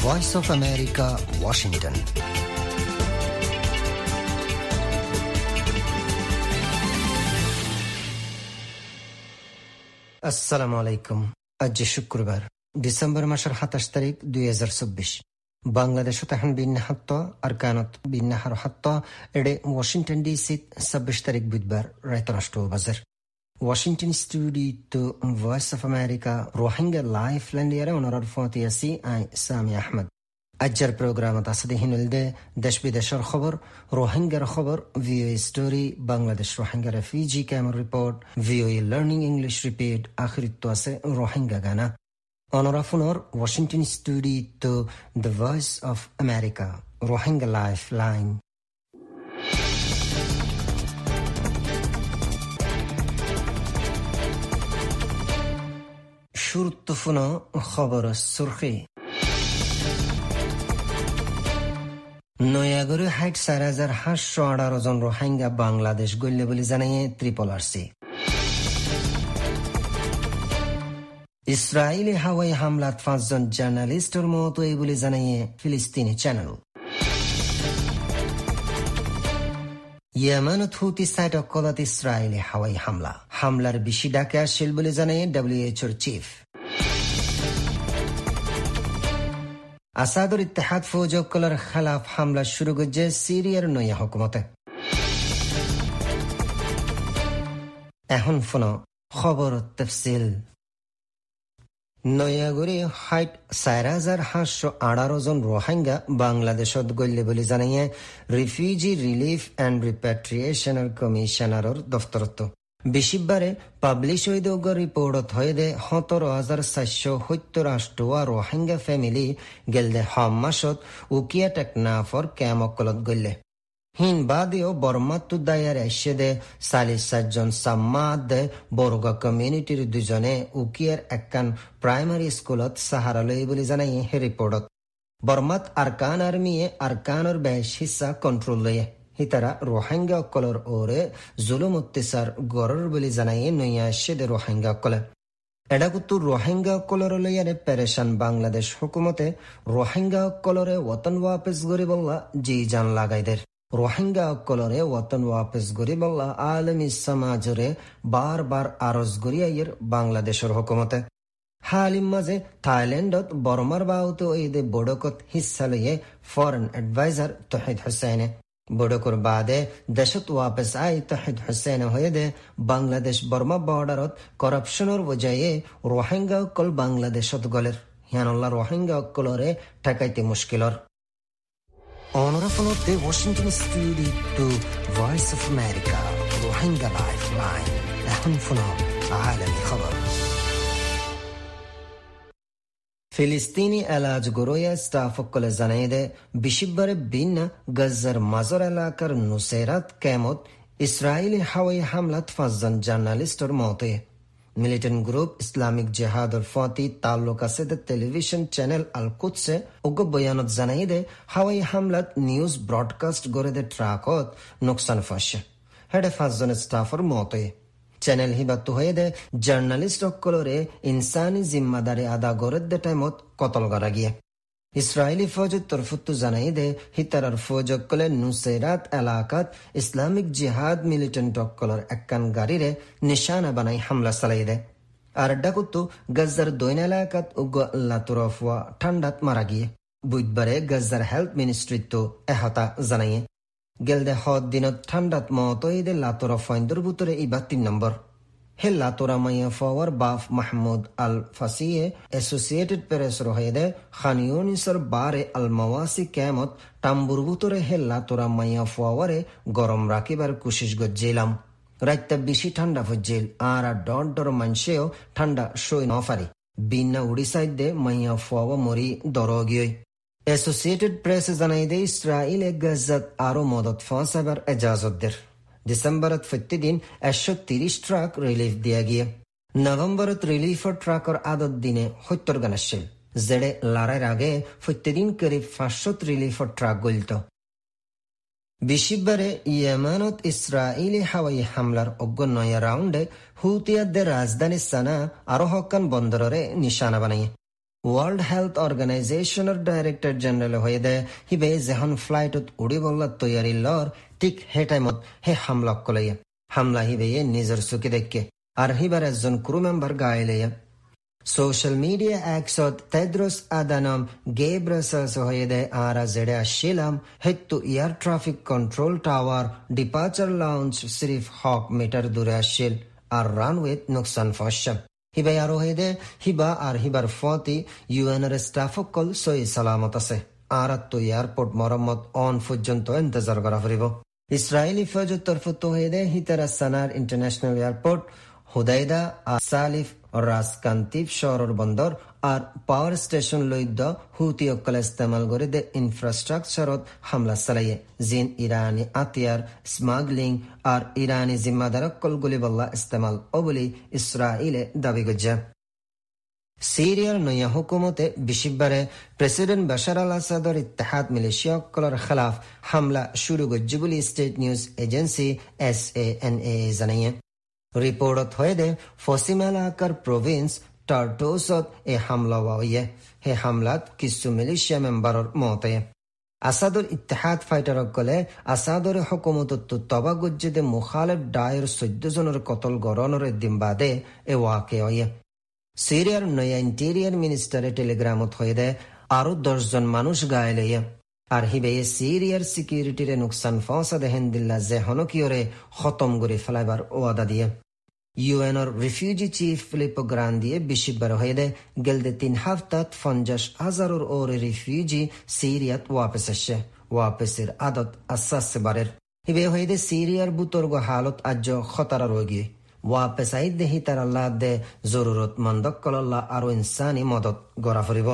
Voice of America, Washington. আসসালামু আলাইকুম। আজ শুক্রবার, ডিসেম্বর মাসের 27 তারিখ 2024। বাংলাদেশত এখন বিন্যাহাত্ত আর কানত বিন্যাহার হাত্ত এডে ওয়াশিংটন ডিসি 26 তারিখ বুধবার রাত 8 বাজার। Washington studio voice of America Rohingya life ল্যান্ডিয়ারে অনরার ফতিয়াসি আই সামি আহমদ। আজ্জার প্রোগ্রামত আছে হিনলদে দেশ বিদেশের খবর, রোহিঙ্গার খবর, VOA story, Bangladesh Rohingya refugee camp report, VOA learning English repeat, আখরিত আছে রোহিঙ্গা গানা। অনরাফুনর Washington studio the voice of America Rohingya life line. শুরুত্তফুন খবর সুরখি। নয়াগরে 4,718 জন রোহিঙ্গা বাংলাদেশ গল্লে বলে জানিয়ে ত্রিপোলারসি। ইসরায়েলি হাওয়াই হামলাত 5 জন জার্নালিস্টের মতো এই বলে জানিয়ে ফিলিস্তিনি চ্যানেল। ইয়েমেনত হুতি সাইট অকলত ইসরায়েলি হাওয়াই হামলার বেশি ডাকে আসছিল বলে জানিয়ে ডব্লিউএইচওর চিফ। আসাদুর ইত্তেহাদ ফৌজকলার খেলাফ হামলা শুরু করছে সিরিয়ার নয়া হুকুমতে। এখন ফোন খবর তফসিল। নয়াগরে 4,718 জন রোহিঙ্গা বাংলাদেশত গল্লে বলে জানিয়ে রিফিউজি রিলিফ এন্ড রিপ্যাট্রিয়েশনের কমিশনারের দফতরত। বেশিবারে পাবলিশ হয়ে রিপোর্টত হয়ে দে 17,470 রোহিঙ্গা ফ্যামিলি গেলদে হম মাসত উকিয়া টেকনাফর ক্যামকলত গল্লে। হিন বাদেও বর্মাত্তু দায়ার এসে দে 47 জন সাম্মাদ দে বর্গা কমিউনিটির 2 জনে উকিয়ার একখান প্রাইমারি স্কুলত সাহারা লই বলে জানাই হে রিপোর্টত। বর্মাত আরকান আর্মিয়ে আরকানর বেশ হিস্সা কন্ট্রোল লয়ে হিতারা রোহিঙ্গা অকলর ওরে জুলুম অত্যাচার গরর বলে জানাইয়ে নইয়া আসছে দে রোহিঙ্গা অকলে। এডাকুত্তু রোহিঙ্গা অকলর লইয়ারে পেরেশান বাংলাদেশ হুকুমতে রোহিঙ্গা অকলরে ওতন ওয়াপেস গরিবল্লা জি জান লাগাইদের। রোহিঙ্গা অকলরে ওতন ওয়াপেস গরিবল্লা আলমী সমাজরে বারবার আরজ গরিয়াইয়ের বাংলাদেশের হুকুমতে। হালিম মাঝে থাইল্যান্ডত বর্মার বাউতো ঈদে বড়কত হিস্সা লইয়ে ফরেন অ্যাডভাইজার তহিদ হুসেনে। বড়কর বাদে দেশত ওয়াপেস আই তহিদ হুসেনে হয়ে দে বাংলাদেশ বর্মা বর্ডারত করাপশনের বজায়ে রোহিঙ্গা অকল বাংলাদেশত গলের। হিয়ানুল্লাহ রোহিঙ্গা অকলরে ঠেকাইতে মুশকিলর। অনরাফনতে Washington studio voice of America Rohingya life line. এখন ফোন আলামী খবর। ফিলিস্তিনি এলাজ গরোয়া স্টাফ অকলে জানাই দে বিশিবারে বিন গজ্জার মাজর এলাকার নুসেরাত ক্যামত ইসরায়েলি হাওয়াই হামলাত 5 জন জার্নালিস্টর মতে। মিলিটেন্ট গ্রুপ ইসলামিক জেহাদর ফতি তাল্লুক আছে দে টেলিভিশন চ্যানেল আল কুদসে উগ্র বয়ানত জানাই দে হাওয়াই হামলাত নিউজ ব্রডকাস্ট গড়ে দে ট্রাকত নোকসান ফাঁসে হেডে 5 জন স্টাফর মতে। চ্যানেল হিবাত্তু হয়ে দে জার্নালিস্ট অকলরে ইনসানি জিম্মাদারি আদা গড়ের দে টাইমত কতল করা গিয়ে। ইসরায়েলি ফৌজের তরফুত্তু জানাই দে হিতারার ফৌজ অকলে নুসেরাত এলাকাত ইসলামিক জিহাদ মিলিটেন্ট অকলর একখান গাড়িরে নিশানা বানাই হামলা চালাই দে। আর ডাকুত্তু গজ্জার দৈন এলাকাত উগ্র আল্লাহ তুরফুয়া ঠান্ডাত মারা গিয়ে। বুধবারে গজ্জার হেলথ মিনিস্ট্রিত্ব এহতা জানাইয়ে গেলদে হদ দিনত ঠান্ডাত মতইদে লাতোরা ফাইন্দর বুতরে ইবা 3 নম্বর। হে লাতোরা মাইয়া ফাওয়ার বাফ মাহমুদ আল ফাসিয়ে অ্যাসোসিয়েটেড প্রেস রহেদে খানিউনিসর বারে আল মাওয়াসি ক্যামত টাম্বুর বুতরে হে লাতোরা মাইয়া ফাওয়ারে গরম রাখিবার কুশিস গজ্জেলাম। রাইতা বেশি ঠান্ডা ফজ্জেল আর ডর ডর মানসেও ঠান্ডা সই নফারি বিনা উড়িসাইদ দে মাইয়া ফাওয়া মরি দরগিয়ে। অ্যাসোসিয়েটেড প্রেস জানাই দে ইসরায়েলে গজ্জাত আরো মদত ফাঁসাবার এজাজত দের। ডিসেম্বরত প্রতিদিন 130 ট্রাক রিলিফ দিয়া গিয়ে। নভেম্বরত রিলিফর ট্রাকর আদত দিনে 70 গান আসছিল, যেড়ে লারের আগে প্রতিদিন করিব 500 রিলিফর ট্রাক গলত। বিশিবারে ইয়েমেনত ইসরায়েলি হাওয়াই হামলার অজ্ঞ নয়া রাউন্ডে হুতিয়াদের রাজধানী সানা আরো হকান বন্দরে নিশানা বানাই। World Health Organization Director General hoide hibe zehan flight ut udi bolla toyari lor tik he time he hamla kolaya hamla hibe ye nizar suki dekke ar hibar ezon crew member gailaya social media exot Tedros Adhanom Ghebreyesus hoide ara zede ashilam hettu air traffic control tower departure lounge sirif hawk meter dure ashil ar runway nuksan fasham hiba yaro hoide hiba ar hibar foti UN staff kol soi salamat ase aratto airport morammat on pojjonto intezar kora foribo Israeli fauj tarfto hoide hitara Sanar International Airport Hudaida Salif Ras Kantif শহর বন্দর আর power station লইদ হুতি অকল ইস্তেমাল করে দে ইনফ্রাস্ট্রাকচারত হামলা চালাইয়ে জিন ইরানি Atiar smuggling আর ইরানি জিম্মাদার অকল গুলিবল্লা ইস্তেমাল ও বলি ইসরায়েলে দাবি করছে সিরিয়ার নয়া হুকুমতে বিশিববারে প্রেসিডেন্ট বাশার আল আসাদর ইত্তেহাদ মিলিশিয়া অকলর খেলাফ হামলা শুরু করছে বলি স্টেট নিউজ এজেন্সি SANA জানিয়ে রিপোর্টত হয়ে ফসিমালাকার প্রভিন্স টার্টোসত এ হামলা হয়ে হে হামলাত কিছু মিলিশিয়া মেম্বারর মতে আসাদর ইত্তেহাদ ফাইটার কলে আসাদর হুকুমতত তবা গজ্জেদে মুখালেফ ডায়ের 14 জনের কতল গরনের দিন বাদে এ ওয়াকে হয়ে সিরিয়ার নয়া ইন্টেরিয়ার মিনিস্টারে টেলিগ্রামত হয়ে আরো 10 জন মানুষ গায়েলে আর হিবে সিরিয়ার সিকিউরিটিরে নুকসান ফসা দেহেন দিল্লা যে হনকিয়রে খতম করে ফেলাইবার ওয়াদা দিয়ে ইউএনর রিফিউজি চিফ ফিলিপো গ্রান্দিয়ে বিশিববার হয়ে গেলদে 3 হাফতাত 50,000 ওরে রিফিউজি সিরিয়াত ওয়াপস আসছে ওয়াপসের আদত আসাস বারের হিবে হয়ে সিরিয়ার বুতর্গ হালত আজ খতারা রোগী ওয়াপস আইদ দেহি তার আল্লাহ দে জরুরত মন্দকল্লাহ আরো ইনসানি মদত গড়া ফরিব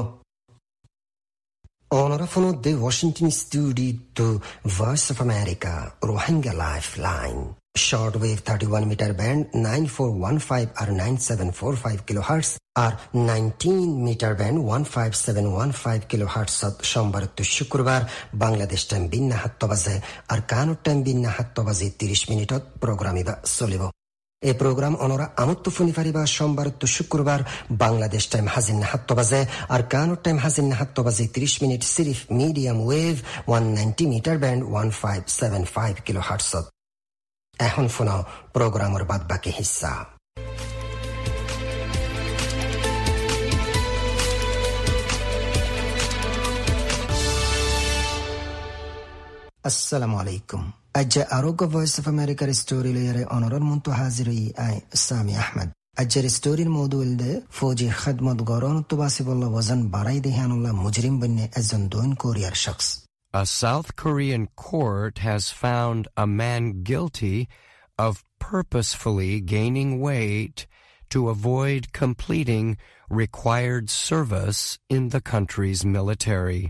Onorevole de Washington Studio to Voice of America, Rohingya Lifeline. Shortwave 31 meter band 9415 or 9745 kilohertz or 19 meter band 15715 kilohertz সোমবার to শুক্রবার বাংলাদেশ টাইম বিন্না 7 বাজে আর কানুর টাইম বিন্না 7 বাজে 30 মিনিটত প্রোগ্রামিবা চলিব এই প্রোগ্রাম অনরা আমত্ত ফুনি ফারিবা সোমবার তো শুক্রবার বাংলাদেশ টাইম হাজিন 7 বাজে আর কানুর টাইম হাজিন 7 বাজে 30 মিনিট সিরিফ medium wave 190 metre band 1575 kilohertz এখন শোনাও প্রোগ্রামের বাদবাকি হিস্সা আসসালামু আলাইকুম আজ্জা আরোগ্য ভয়েস অফ আমেরিকার স্টোরি লয়ারে অনরর মন্তু হাজিরই আই সামি আহমদ আজ্জার স্টোরির মৌদুল দে ফৌজি খদমত গরন তুবাসি বল্লা ওজন বাড়াই দেহানুল্লাহ মুজরিম বন্যে একজন দৈন কোরিয়ার শখস A South Korean court has found a man guilty of purposefully gaining weight to avoid completing required service in the country's military.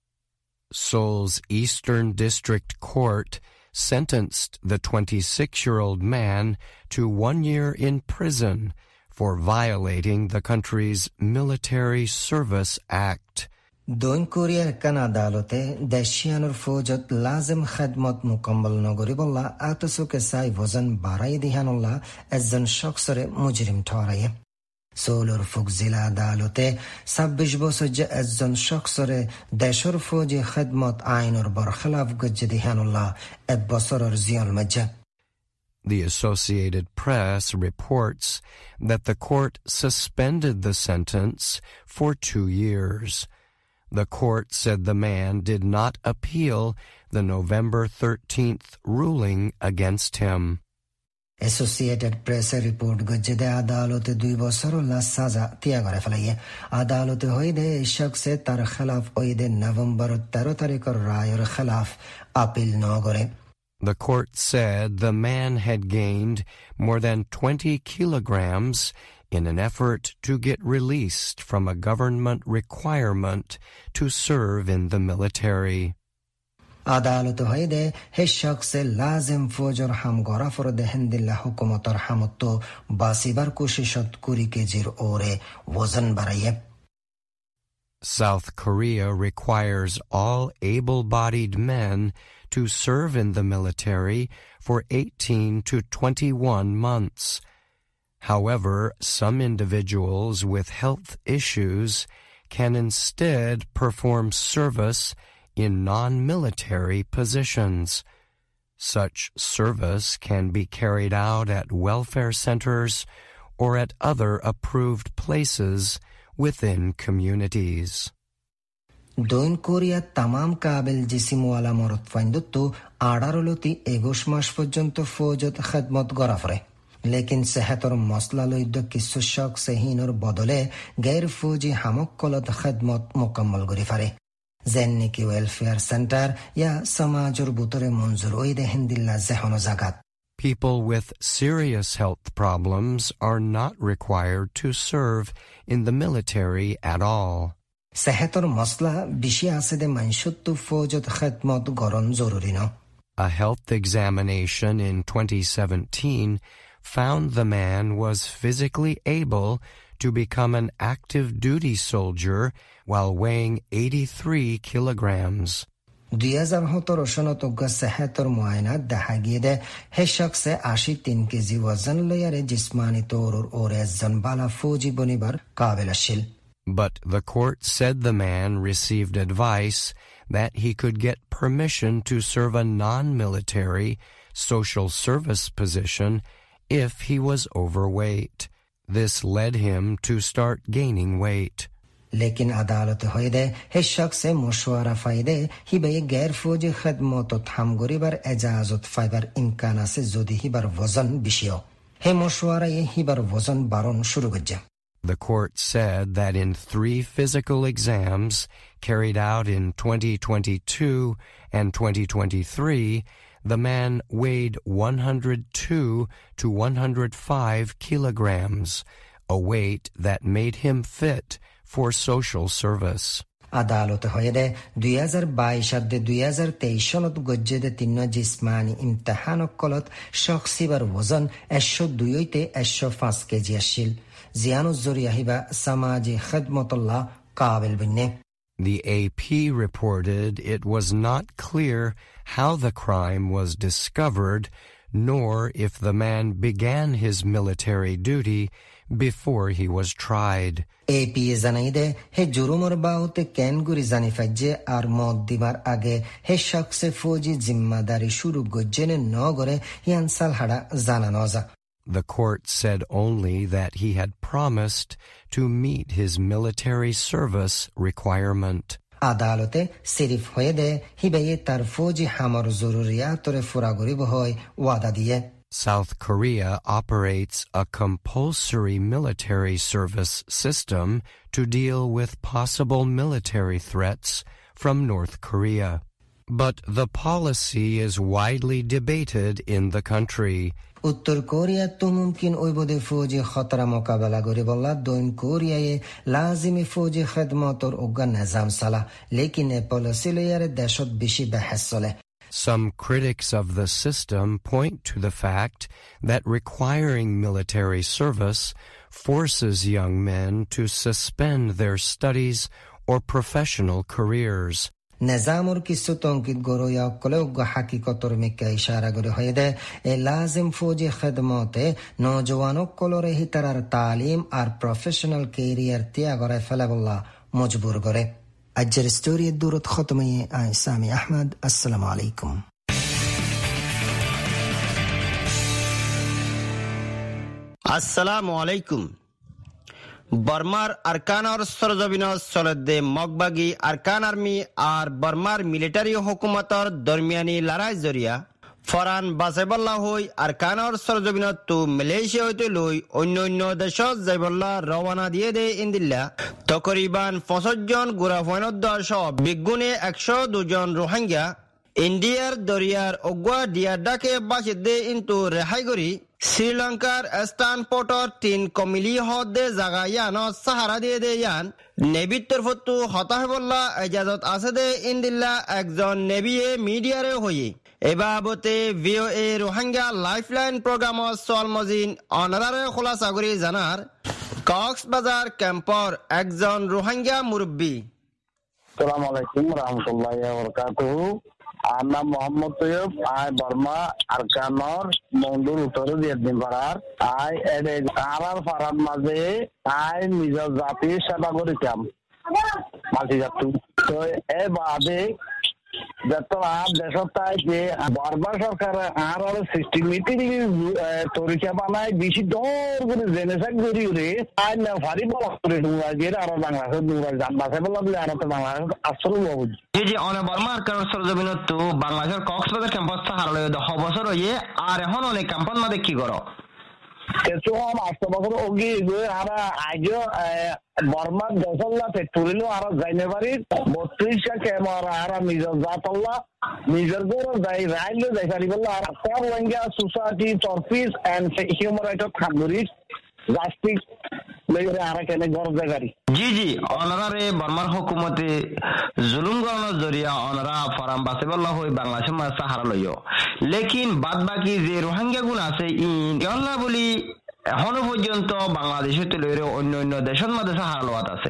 Seoul's Eastern District Court sentenced the 26-year-old man to 1 year in prison for violating the country's Military Service Act. দক্ষিণ কোরিয়ার কান আদালতে দেশিয়ানোর ফৌজত লাজম খেদমত মুকম্মল নগরী বল্লা আতসুকে সাই ওজন বাড়াই দিহানুল্লাহ একজন শখসরে মুজরিম ঠরাইয়ে সোলর ফুক জিলা আদালতে 26 বছর যে একজন শখসরে দেশর ফৌজি খেদমত আইনের বরখলাফ গজ্জে দিহানুল্লাহ 1 বছরের জিয়ল মজ্জা The Associated Press reports that the court suspended the sentence for 2 years. The court said the man did not appeal the November 13th ruling against him. Associated Press report gojjede adalote 2 বছর la saza tiya gore falaye adalote hoide shakhse tar khilaf oide November 13 tarikor rayor khilaf appeal no gore. The court said the man had gained more than 20 kilograms in an effort to get released from a government requirement to serve in the military. আদালত হইদে হে শখসে লাজিম ফৌজর হামগরা ফরদে হিন্দিল্লা হুকুমতর হামত্ত বাসিবার কোশিশত কুরি কেজির ওরে ওজন বাড়াইয়ে South Korea requires all able-bodied men to serve in the military for 18 to 21 months. However, some individuals with health issues can instead perform service in non-military positions. Such service can be carried out at welfare centers or at other approved places within communities. Doin Korea tamam kabil jisimwala morot fainduttu 18 মাস পর্যন্ত ফৌজত খেদমত গরাফরে লেকিন সেহাতর মসলা লইদ্য কিছু শখ সেহিনর বদলে গैर ফৌজি হামকলত খেদমত মোকাম্মল করি ফারে যেন্নি কি ওয়েলফেয়ার সেন্টার ইয়া সমাজর বুতরে মঞ্জুর ওইদে হিন্দিল্লা জেহন জাগাত. People with serious health problems are not required to serve in the military at all. সেহাতর মসলা বেশি আছে দে মানসুত্তু ফৌজত খেদমত গরন জরুরি ন. A health examination in 2017 found the man was physically able to become an active duty soldier while weighing 83 kilograms. 2017 সনত সেহাতর মুআয়না দেখা গিয়ে দে হে শখসে 83 KG ওজন লয়ারে জিসমানি তৌর ওর একজন বালা ফৌজি বনিবার কাবিল আসিল. But the court said the man received advice that he could get permission to serve a non-military social service position if he was overweight. This led him to start gaining weight. लेकिन अदालत होइदे हे शख्स से मशवरा फायदे ही बे गैर फौजी खदमत थाम गरीबर इजाजत फाइबर इम्काना से जोदी ही बर वजन बिशियो हे मशवरा ये ही बर वजन बारोन शुरू गज्जा. The court said that in 3 physical exams carried out in 2022 and 2023, the man weighed 102 to 105 kilograms, a weight that made him fit for social service. আদালত হয়েদে 2022 আদে 2023 সনত গজ্জেদে তিন্ন জিসমানি ইমতিহানক কলত শখসিবার ওজন 102 হইতে 105 KG Aseel. জিয়ানুজ জরিয়া Hiba সমাজি খেদমতুল্লাহ Kabil বিন্নে. The AP reported it was not clear how the crime was discovered, nor if the man began his military duty before he was tried. AP জানাইদে হে জুরুমর বাউতে কেনগুরি জানি ফাজ্জে আর মদ দিবার আগে হে শখসে ফৌজি জিম্মাদারি শুরু গজ্জেনে নগরে ইয়ান সালহাড়া জানা নজা. The court said only that he had promised to meet his military service requirement. আদালতে সিরিফ হয়ে দে হিবেয়ে তার ফৌজি হামর জরুরিয়াতরে ফুরাগরি বহয় ওয়াদা দিয়ে. South Korea operates a compulsory military service system to deal with possible military threats from North Korea. But the policy is widely debated in the country. উত্তর Korea তো মুমকিন ওইবদে ফৌজি খতরা মোকাবেলা করে বললা দক্ষিণ কোরিয়ায় লাজিমি ফৌজি খেদমতর ওগা নিজাম সালা লেকিন এ পলিসি লয়ারে দেশত বেশি বহস চলে. Some critics of the system point to the fact that requiring military service forces young men to suspend their studies or professional careers. نظامور কিছু তঙ্কিত গরোয়া কলেও হাকিকতর মিকা ইশারা করে হয়েদে এ লাজিম ফৌজি খেদমতে নওজওয়ানক কলরে হিতারার তালিম আর প্রফেশনাল ক্যারিয়ার ত্যাগ করে ফেলাবল্লা মজবুর করে. আজকের স্টোরি দূরত খতমিয়ে আই সামি আহমদ. আসসালামু আলাইকুম. আসসালামু আলাইকুম. বর্মার আরকানর সরজবিনত চলদে মগবাগি আরকান আর্মি আর বর্মার মিলিটারি হুকুমতর দরমিয়ানি লড়াই জরিয়া ফরান বাসেবল্লা হই আরকানর সরজবিনত তো মালয়েশিয়া হইতে লই অন্য অন্য দেশত যাইবল্লা রওনা দিয়ে দে ইন্দিল্লা তকরিবান 65 জন গুরাফানদ সহ বিগুণে 102 জন রোহিঙ্গা ইন্ডিয়ার দরিয়ার অগুয়া ডিয়াডাকে বাসে দে ইন্তু রেহাই করি শ্রীলঙ্কার স্টান পোর্টর 3 কমিলি হদে জাগায়ান সাহারা দিয়ে দে ইয়ান নেভির তরফতু হতাহ বল্লা ইজাজত আছে দে ইন্দিল্লা একজন নেভিয়ে মিডিয়ারে হই এবাবতে ভিওএ রোহিঙ্গা লাইফলাইন প্রোগ্রামত সলমজিন অনারারে খোলাসা করি জানার কক্সবাজার ক্যাম্পর একজন রোহিঙ্গা মুরব্বী. আসসালামু আলাইকুম রাহমাতুল্লাহি ওয়া বারাকাতুহু. আমার নাম মোহাম্মদ তৈয়ব. আই বর্মা আরকানর মন্ডুর উত্তরে দিয়ে দিন পাড়ার আই এডে আরার পাড়ার মাঝে আই নিজের জাতির সেবা করিতাম. মাল্টি যাত্রী তো এ বাদে যত দেশতায় যে বারবার সরকার আর সিস্টেমেটিকলি তরিকা বানায় বেশি দর করে জেনেসাক করি রে আর না ভারী বলা করে দুরাজের আর বাংলাদেশের দুরাজ জানবাসে বলা বলে আর তো বাংলাদেশ আসলে বহু জি অনেক বর্মা আরকানোর সরজমিনত তো বাংলাদেশের কক্সবাজার ক্যাম্পাস হারালে 10 বছর হয়ে আর এখন অনেক ক্যাম্পাস মাঝে কি করো কিছু 8 বছর ওগি আর আজও বর্মা দশল্লা ফ্যাক্টরিলো আর যাইনে বাড়ি 32টা ক্যামেরা আর নিজের জাতল্লা নিজের গরো যাই রাইলে যাই পারি বললো আর রোহিঙ্গা সোসাইটি টর্পিস এন্ড হিউম্যান রাইটস খামুরিস জাস্টিস লেগে আর কেন ঘর জায়গারি জি অনারারে বর্মার হুকুমতে জুলুম করানোর জরিয়া অনারা ফরাম বাসেবল্লা হই বাংলাদেশের মাঝে সাহারা লইও লেকিন বাদ বাকি যে রোহিঙ্গা গুণ আছে ইনশাআল্লাহ বলি এখনো পর্যন্ত বাংলাদেশের তুলনায় অন্য দেশের মাঝে সাহারা লওয়াত আছে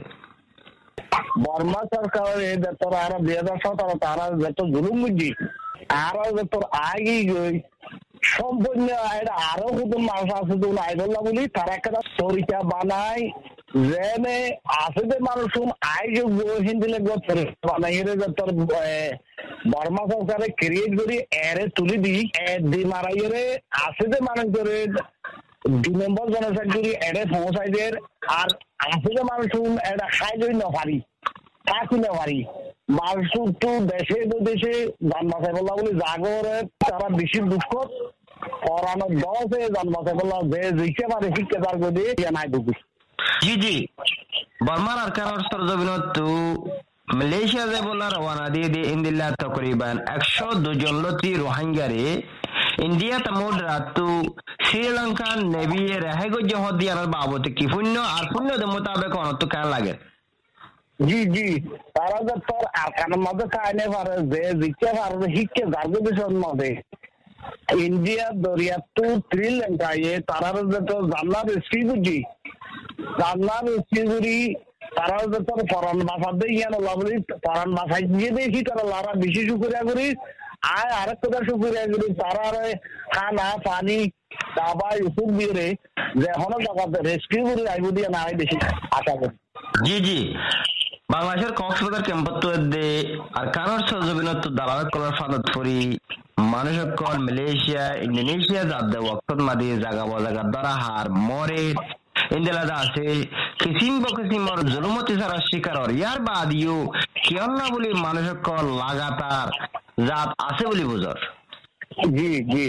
বর্মা সরকারের তোর আর 2017 তারা যত জুলুম বুঝি আর তোর আগে সম্পূর্ণ আরো কত মানুষ আছে তো আইডল্লা বলি তারা একটা তরিকা বানায় জেনে আছে যে মানুষ আয়োগ হিন্দি লেগে বানাই তোর বর্মা সরকারে ক্রিয়েট করি এরে তুলি দি মারাইরে আছে যে মানুষ ধরে 2 নম্বর জনসংখ্যা করি এরে পৌঁছাইদের আর আছে যে মানুষ এটা খাই যদি না পারি তা কিনে পারি মানুষ তো দেশে বিদেশে যান বাসাই বললা বলি জাগরে তারা বেশি দুঃখ পড়ানো দশে যান বাসাই বললা যে জিকে পারে শিখতে পারবো দিয়ে নাই দুঃখ জি বর্মার আরকানোর সরজমিনত তো মালয়েশিয়া যে বলা রওনা দিয়ে ইন্দিল্লা তকরিবান 102 জন লতি রোহিঙ্গারে ইন্ডিয়া তামোড রাতু শ্রীলঙ্কার নেভি রেহাইগো জহদিয়ার বাবতে কি পুণ্য আর পুণ্যদের মোতাবেক অনত কেন লাগে জি তারা যে তোর আরকানের মধ্যে কায়নে পারে যে জিকে পারে শিখতে যার দেশের মধ্যে ইন্ডিয়া দরিয়া তো শ্রীলঙ্কা তারা যে তোর জান্নার স্কিগুজি জান্নার স্কিগুরি তারা যে তোর ফরান ভাষা দিয়ে ইয়ান লাভলি ফরান ভাষায় গিয়ে দেখি তারা লারা বেশি শুকরিয়া করি আর আরেক কথা শুকরিয়া করি তারা খানা পানি দাবাই ওষুধ দিয়ে যে এখনো জায়গাতে রেস্কিউ করে আইব দিয়ে না বেশি আশা করি জি বাংলাদেশের কক্সবাজার ক্যাম্পাস দে আর কানোর সরজমিনত দালালত করার ফাদত ফরি মানুষ সকল মালয়েশিয়া ইন্দোনেশিয়া যাতে ওয়াক্তত মাদি জায়গা বাজাগা দ্বারা হার মরে ইন্দিলাদা আছে কিসিমর জুলুমতি সারা শিকার ইয়ার বাদিও কিয়ন না বলি মানুষ সকল লাগাতার জাত আছে বলি বুঝর জি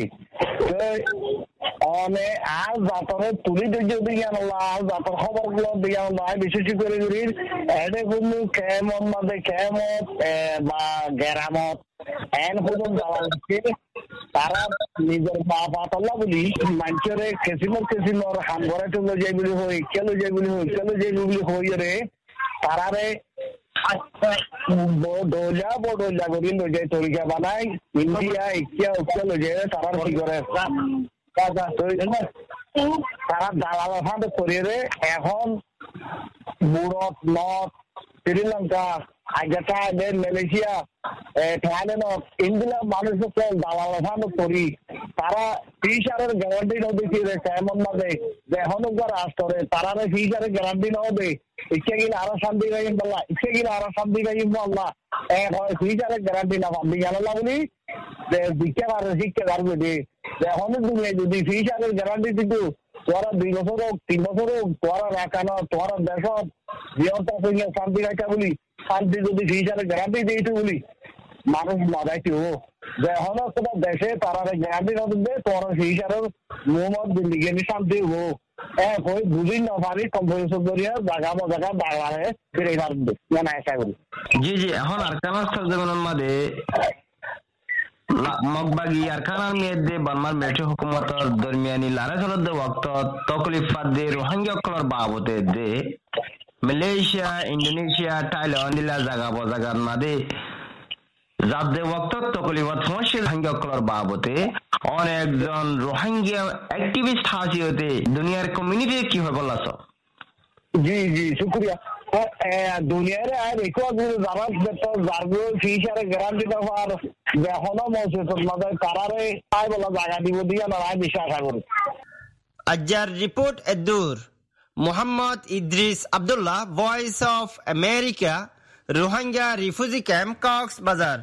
অনে আর জাতরে তুলি দিয়ে আর জাতর খবর গুলো দিয়ে বিশেষ করে এডে কোনো কেমন মাঝে কেমত বা গেরামত এন কোনো যাওয়া লাগছে তারা নিজের মা পাতলা বলি মানুষের কেসিমর হাম ঘরে তো লো যাই বলি হই কেলো যাই বলি হই রে তারারে ডোজা করি লো যাই তরিকা বানাই ইন্ডিয়া ইচ্ছা লো যাই তারা কি করে তারা দালাল ফাঁদ করিয়ে এখন বুড়ত নর্থ শ্রীলঙ্কা আগেটা মালয়েশিয়া থাইল্যান্ড ইন্ডিয়া মানুষ দালাল ফাঁদ করি তারা ফিশারের গ্যারান্টি না দিচ্ছে কেমন মাঝে যে এখন রাষ্ট্রে তারা ফিশারের গ্যারান্টি না হবে ইচ্ছে গেলে আরো শান্তি গাইম বললা ইচ্ছে গেলে আরো শান্তি গাইম বললা ফিশারের গ্যারান্টি না পাবি জানলা বলি যে শিক্ষা শিখতে পারবে যে এখন দুনিয়ায় যদি ফিশারের গ্যারান্টি দিত তোরা 2 বছর হোক 3 বছর হোক তোরা রাখানো তোরা দেশত জীবনটা সঙ্গে শান্তি রাখা বলি শান্তি যদি ফিশারের গ্যারান্টি দিয়েছে বলি মানুষ মাদাইতে হো যে এখন কোথা দেশে তারা গ্যারান্টি না দিবে তোরা ফিশারের মোহাম্মদ দিল্লি শান্তি হো কই বুঝি না পারি কম্পিউটার দরিয়া জায়গা বাংলাদেশ ফিরে পারবে না আশা করি জি এখন আর কানার সরজমিনের মাঝে মগবাগি আর কানার মেয়েদে বার্মার মিলিটারি হুকুমতর দরমিয়ানি লারে চলতে ওয়াক্ত তকলিফাত দে রোহিঙ্গা কলার বাবতে দে মালয়েশিয়া ইন্দোনেশিয়া থাইল্যান্ড ইলা জায়গা বাজাগার মাঝে যাতে ওয়াক্ত তকলিফাত সমস্যা রোহিঙ্গা কলার বাবতে অনেকজন রোহিঙ্গা অ্যাক্টিভিস্ট হাসিয়তে দুনিয়ার কমিউনিটি কি হয় বলাছ জি শুক্রিয়া দুনিয়ার আর যারা যারগুলো ফিশারে গ্যারান্টি দেওয়ার এখনো মৌসুম মাঝে তারারে তাই বলা জায়গা দিব দিয়ে না বেশি আশা করি আজ্জার রিপোর্ট এদুর Muhammad Idris Abdullah, Voice of America, Rohingya Refugee Camp, Cox's Bazar.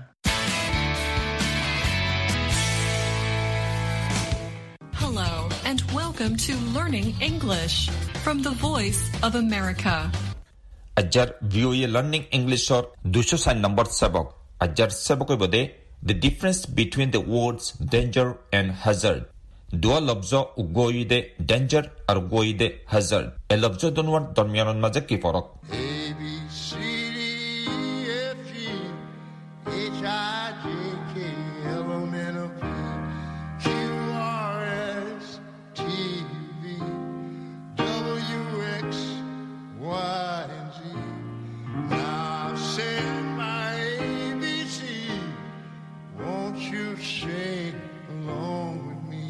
Hello and welcome to Learning English from the Voice of America. Ajar VOA Learning English or 260 number sabak. Ajar sabak bode the difference between the words danger and hazard. Dua labza ugoide danger or ugoide hazard. A labza donwar darmiyanon maze ki farak. A B C D E F G H I J K L M N O P Q R S T V W X Y and Z. Now say my ABC. Won't you sing along with me?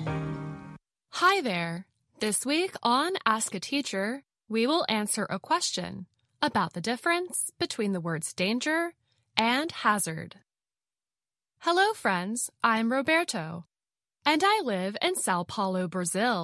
Hi there. This week on Ask a Teacher, we will answer a question about the difference between the words danger and hazard. Hello, friends. I'm Roberto, and I live in Sao Paulo, Brazil.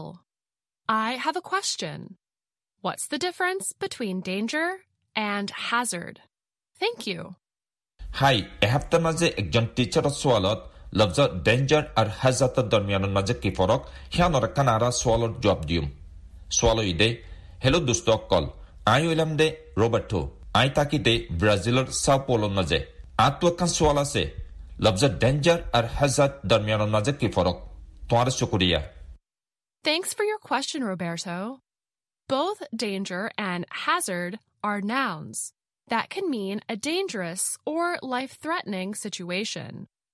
I have a question. What's the difference between danger and hazard? Thank you. Hi, a hafta maze ekjon teacher swalat labza danger or hazard darmiyanon maze ki farak hianor kanara swalot jawab dium. Swalo ide hello dosto kol. I willam de Roberto. I takite Brazil Sao Paulo maze. Atwa kan swala se labza danger or hazard darmiyanon maze ki farak. Tumhara shukriya. Thanks for your question, Roberto. Both danger and hazard are nouns that can mean a dangerous or life-threatening situation.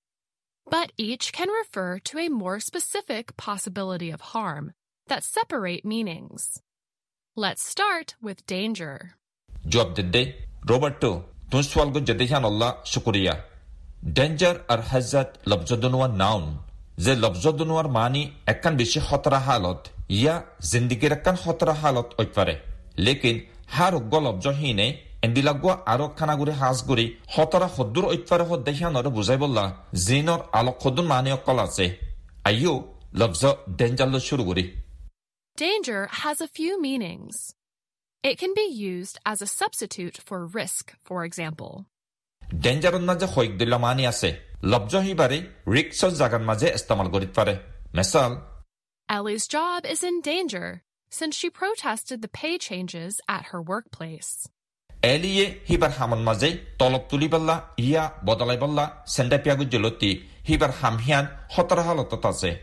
But each can refer to a more specific possibility of harm that separate meanings. Let's start with danger. Jawab de Roberto. Tun swal go jade hian Allah shukriya. Danger or hazard labza donwar noun. Ze labza donwar mani ekan bishi khotara halat ya zindagi rakan khotara halat oipare. Lekin har go labza hine endilagwa aro kanaguri hasguri khotara khoddur oipare hod dehian ore bujai bolla zinor alo khodun mani okol ase. Ayo labza danger lo shuru gori. Danger has a few meanings. It can be used as a substitute for risk, for example. Danger on maje khoik dilla mani ase. Labza hibare risk jagan maje istemal gorit pare. Misal Ellie's job is in danger since she protested the pay changes at her workplace. Ellie hibar hamon maze tolop tuli balla iya bodalai balla senda piagu jeloti hibar hamhian khotara halat tase.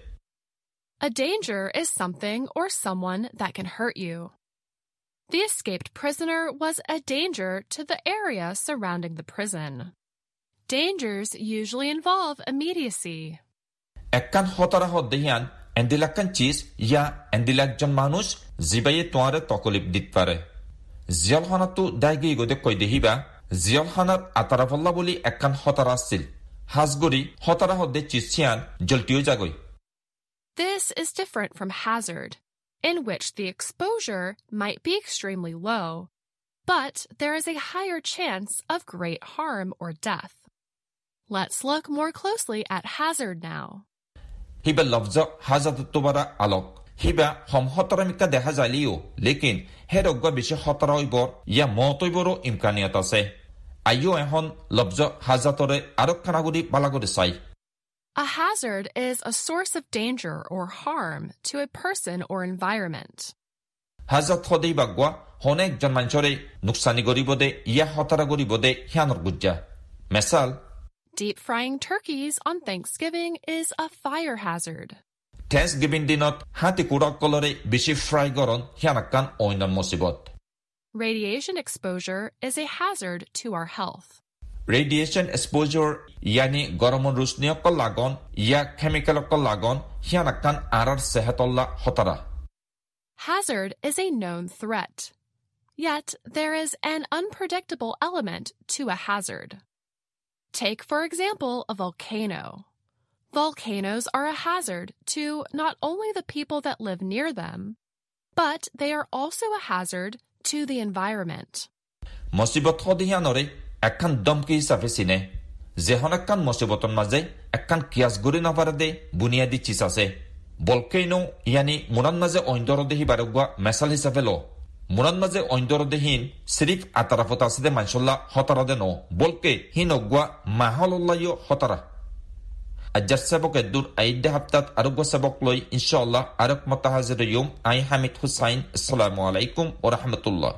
A danger is something or someone that can hurt you. The escaped prisoner was a danger to the area surrounding the prison. Dangers usually involve immediacy. Ekkan khotara hod dehian endilakan cheez ya endilak jon manush zibaye toare tokolip dit pare. Ziyalhanatu daigi gode koy dehiba ziyalhanar atarafalla boli ekkan khotara sil. Hasguri khotara hodde cheezian joltiyo jagoy. This is different from hazard, in which the exposure might be extremely low, but there is a higher chance of great harm or death. Let's look more closely at hazard now. Hiba lafza hazard tubara alok. Hiba hom khotaramika deha jaliyo, lekin herogga bishi khotara oibor ya mot oiboro imkaniyat ase. Ayo ehon lafza hazatore aro kanaguri balaguri sai. A hazard is a source of danger or harm to a person or environment. Hazard khodi bagwa honek jon manchore nuksani goribode ya khotara goribode hianor gujja. Misal Deep frying turkeys on Thanksgiving is a fire hazard. Thanksgiving dinot hati kurak kolore bishi fry goron hianakan oinan musibot. Radiation exposure is a hazard to our health. Radiation exposure yani goromon rusniyokol lagon ya chemicalokol lagon hianakan arar sehatolla khotara. Hazard is a known threat. Yet there is an unpredictable element to a hazard. Take, for example, a volcano. Volcanoes are a hazard to not only the people that live near them, but they are also a hazard to the environment. Musibot khodihanore ekkan domki safesine jehonakan musiboton maze ekkan kias guri na parade buniyadi chis ase. Volcano yani muran maze oindoro dehi baragwa mesal hisabelo মুরাদ মাঝে ঐন্দরদেহীন সিরিফ আতারাফত আছে দে মানসল্লাহ হতারা দে ন বলকে হিন অগুয়া মাহল্লাহ হতারা আজ্জার সেবক এদুর আইডে হাফতাত আরোগ্য সেবক লই ইনশাআল্লাহ আরক মতাহাজির ইয়ুম আই হামিদ হুসাইন আসসালামু আলাইকুম ওয়া রাহমাতুল্লাহ।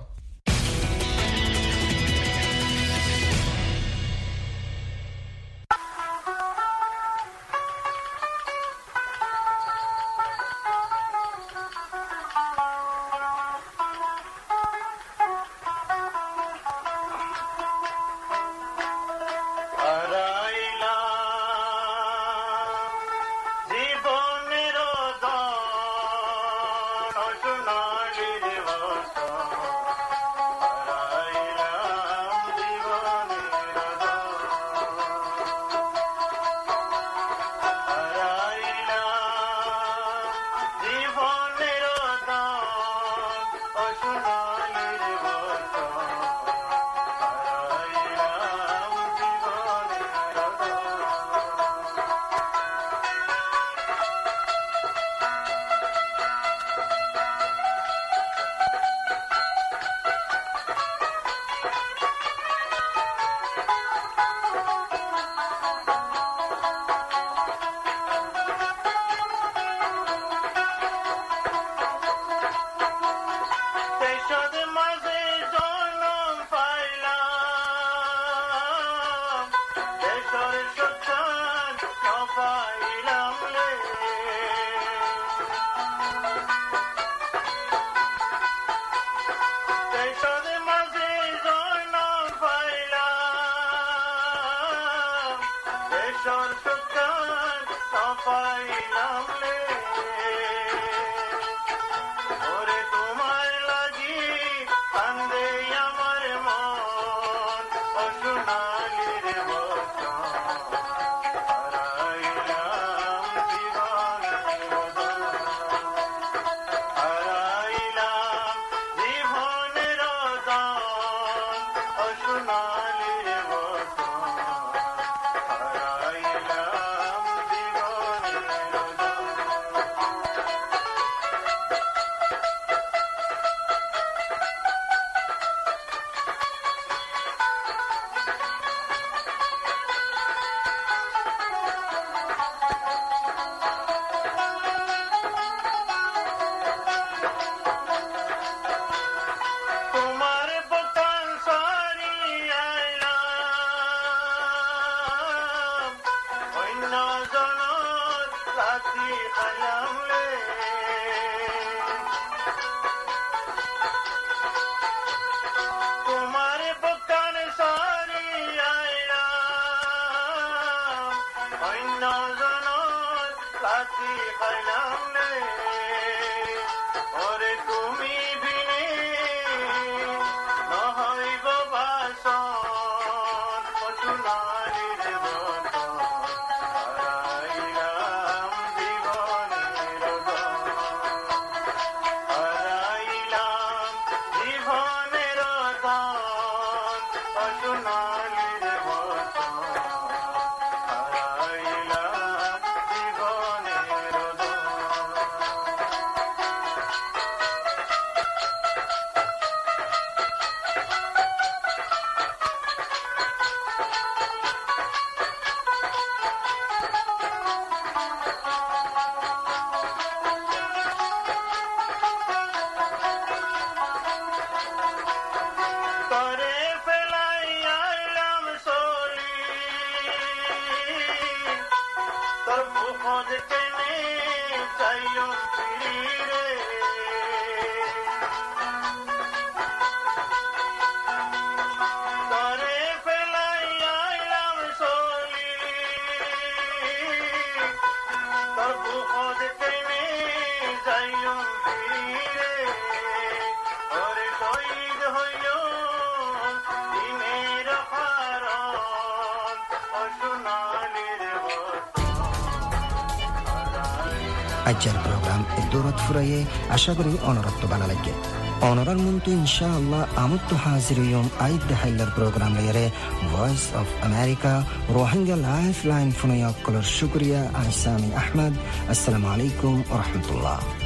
আজকের প্রোগ্রাম দূরত ফুরাইয়ে আশা করি অনরত্ব ভালো লাগে অনরার মন্তু ইনশাআল্লাহ আমত হাজির ইয়ম আইদ হাইলার প্রোগ্রাম লেরে voice of America Rohingya life line ফোনয়কলর শুকরিয়া আহসামি আহমদ আসসালামু আলাইকুম ওয়া রাহমাতুল্লাহ।